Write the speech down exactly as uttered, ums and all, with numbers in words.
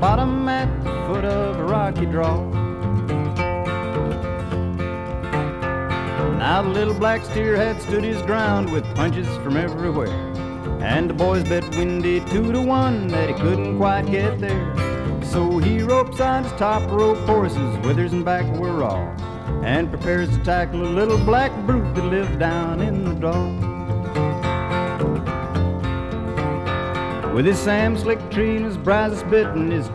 bottom at the foot of a rocky draw. Now the little black steer had stood his ground with punches from everywhere, and the boys bet Windy two to one that he couldn't quite get there. So he ropes on his top rope horses, withers and back were raw, and prepares to tackle a little black brute that lived down in the draw. With his Sam Slick tree and his Brazos bit and his